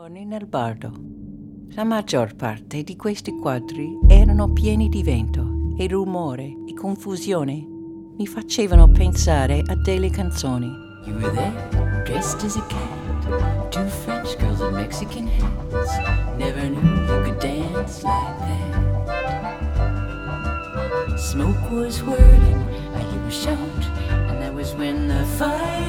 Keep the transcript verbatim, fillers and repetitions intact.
Giorni nel Bardo. La maggior parte di questi quadri erano pieni di vento e rumore e confusione. Mi facevano pensare a delle canzoni. You were there, dressed as a cat. Two French girls with Mexican hats. Never knew you could dance like that. Smoke was whirling, I hear a shout, and that was when the fire